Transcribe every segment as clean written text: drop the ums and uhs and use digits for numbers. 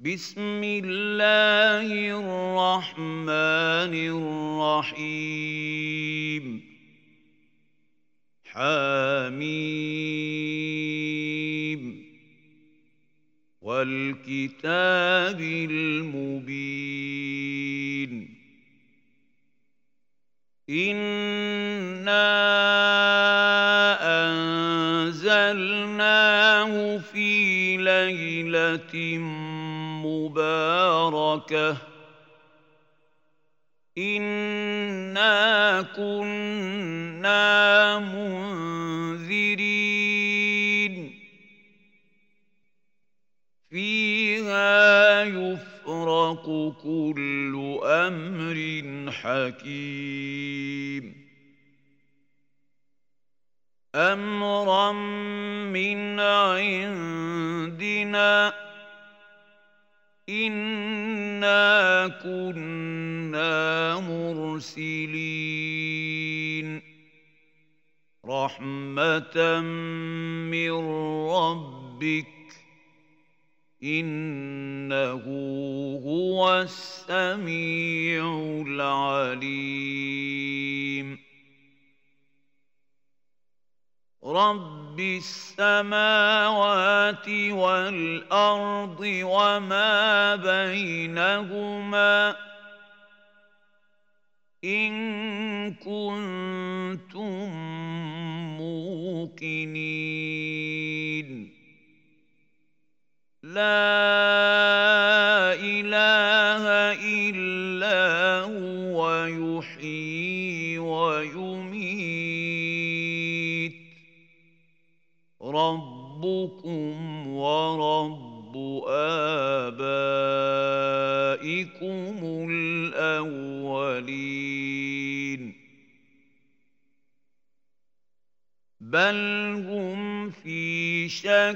بسم الله الرحمن الرحيم حميم والكتاب المبين إنا أنزلناه في ليلة مباركة إنا كنا منذرين فيها يفرق كل أمر حكيم أمرا من عندنا إنا كنا مرسلين رحمة من ربك إنه هو السميع العليم رب السماوات والأرض وما بينهما إن كنتم موقنين لا إله إلا هو يحيي ويميت ربكم ورب آبائكم الأولين بل هم في شك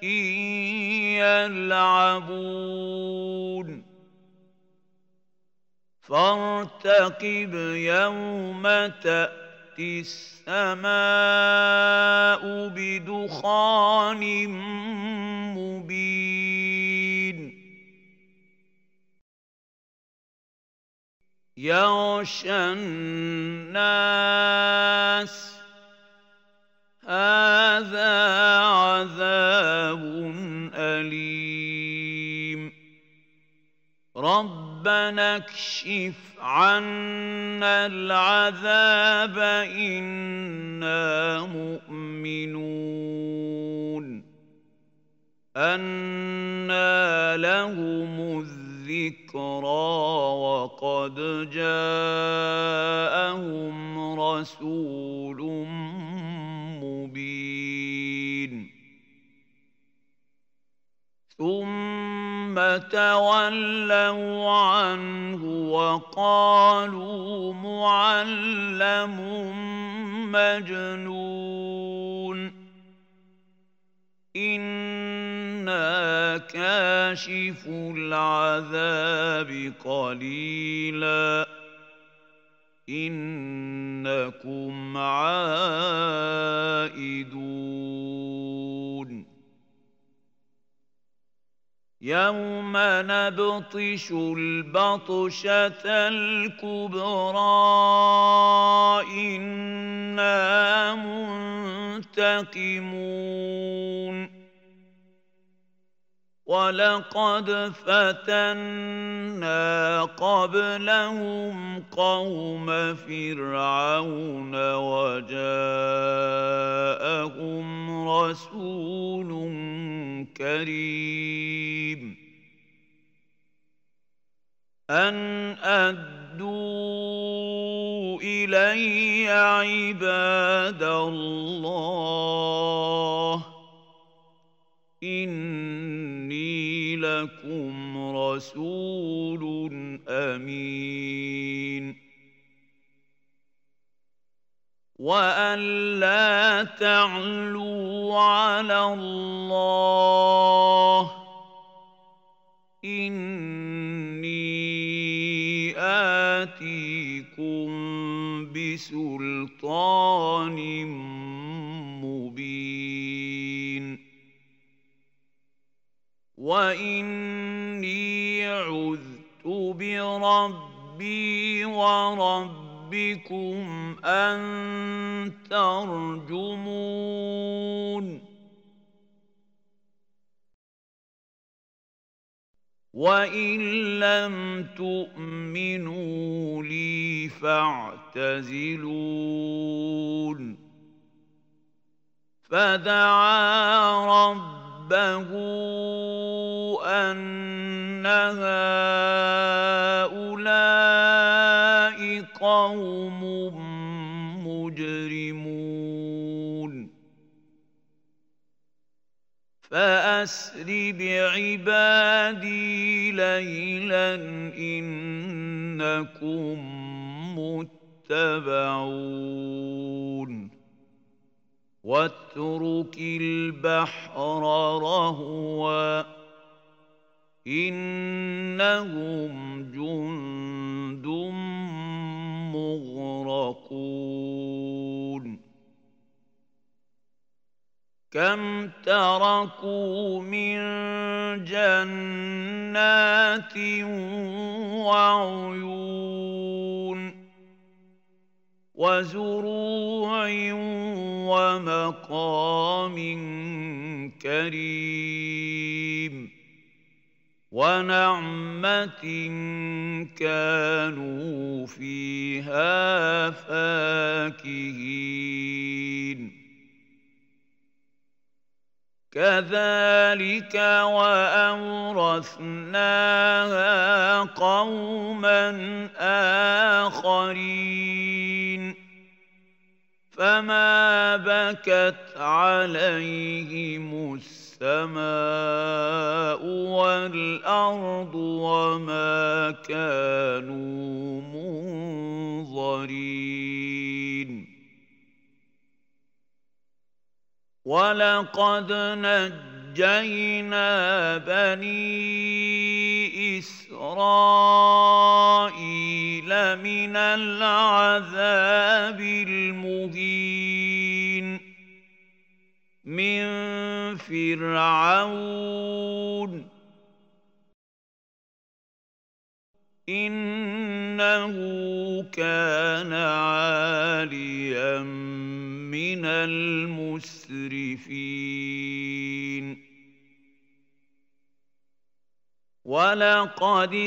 يلعبون فارتقب يوم تأتي السماء بدخان مبين يغشى الناس هذا عذاب أليم ربنا اكشف عنا العذاب إنا مؤمنون أنى لهم الذكرى وقد جاءهم رسول مبين ثم تولوا عنه وقالوا معلم مجنون إنا كاشف العذاب قليلا إنكم عائدون يوم نبطش البطشة الكبرى إنا منتقمون ولقد فتنا قبلهم قوم فرعون وجاءهم رسول كريم أن أدوا إلي عباد الله إني لكم رسول أمين وأن لا تعلوا على الله إني آتيكم بسلطان مبين وإني إني عذت بربي وربكم أن ترجمون وإن لم تؤمنوا لي فاعتزلون فدعا ربه أن هؤلاء قوم مجرمون فأسر بعبادي ليلا إنكم متبعون واترك البحر رهوا إنهم جند مغرقون كم تركوا من جنات وعيون وزروع ومقام كريم ونعمة كانوا فيها فاكهين كذلك وأورثناها قوما آخرين فما بكت عليهم السماء والأرض وما كانوا منظرين ولقد نجينا بني إسرائيل من العذاب المهين من فرعون إنه كان عاليا من المسرفين ولقد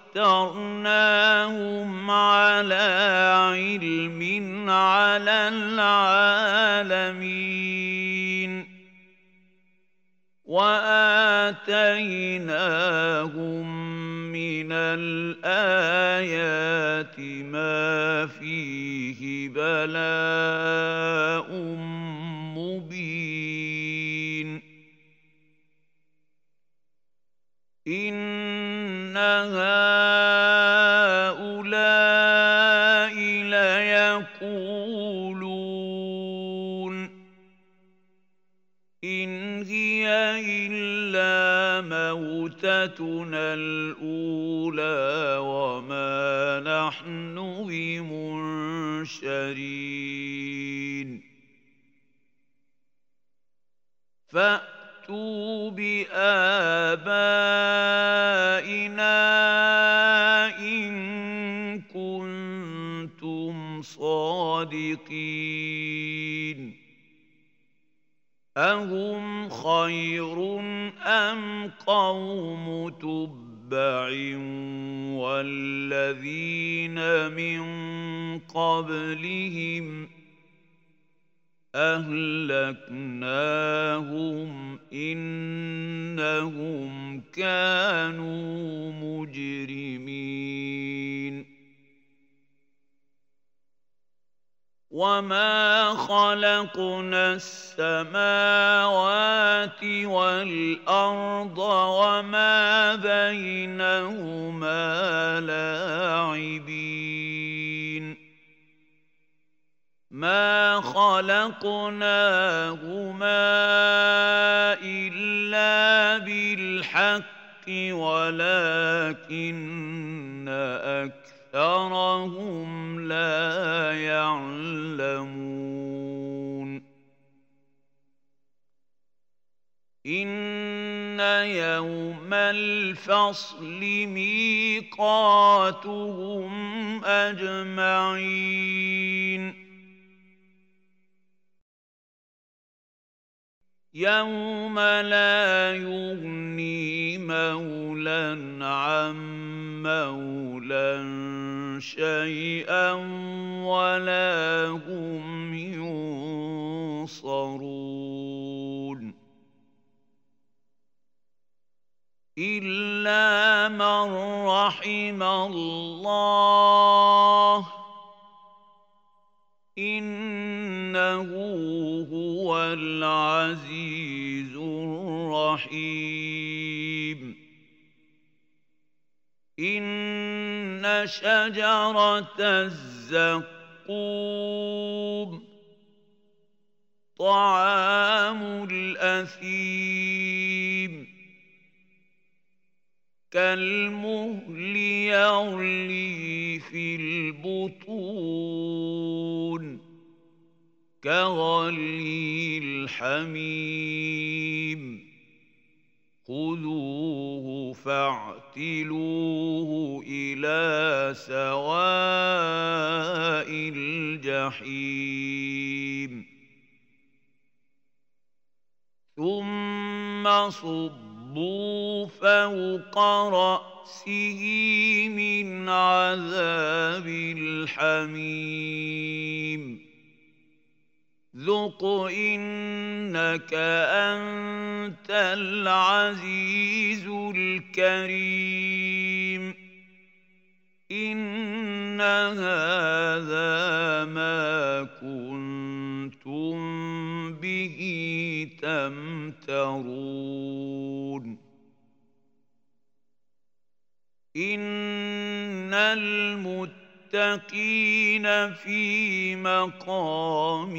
اخترناهم على علم على العالمين وآتيناهم من الآيات ما فيه بلاء مبين إن هؤلاء ليقولون إن هي إلا موتتنا الأولى وما نحن بمنشرين فأتوا بآبائنا إن كنتم صادقين أهم خير أم قوم تبع والذين من قبلهم أهلكناهم إنهم كانوا مجرمين وما خلقنا السماوات والأرض وما بينهما لاعبين ما خلقناهما إلا بالحق ولكن أكثرهم لا يعلمون إن يوم الفصل ميقاتهم أجمعين يوم لا يغني مولى عن مولى شيئا ولا هم ينصرون إلا من رحم الله إنه هو العزيز الرحيم إن شجرة الزقوم طعام الأثيم كالمهل يغلي في البطون كغلي الحميم خذوه فاعتلوه إلى سواء الجحيم ثم صبوا فوق رأسه من عذاب الحميم ذق إنك أنت العزيز الكريم إن هذا ما كنتم به تمترون إن المتقين في مقام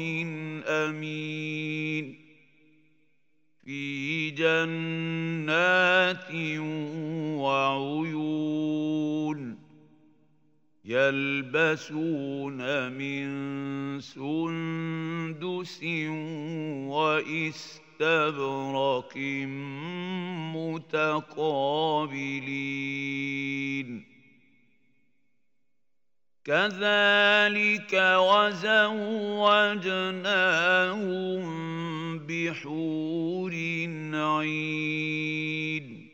أمين في جنات وعيون يلبسون من سندس واستبرق متقابلين كذلك وزوجناهم بحور عين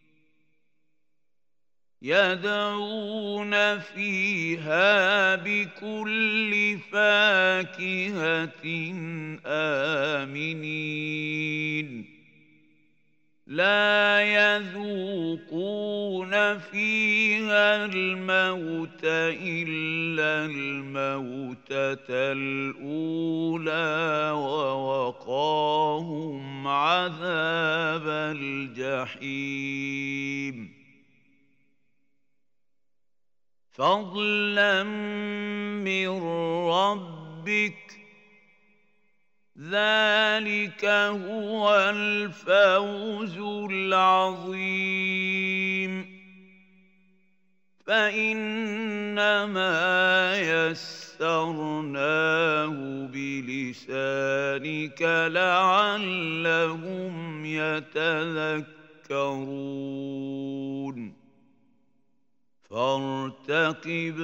يدعون فيها بكل فاكهة آمنين لا يذوقون فيها الموت إلا الموتة الأولى ووقاهم عذاب الجحيم فضلا من ربك ذلك هو الفوز العظيم فإنما يسرناه بلسانك لعلهم يتذكرون فارتقب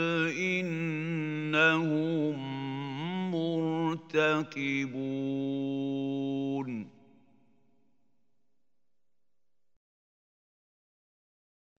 إنهم مرتقبون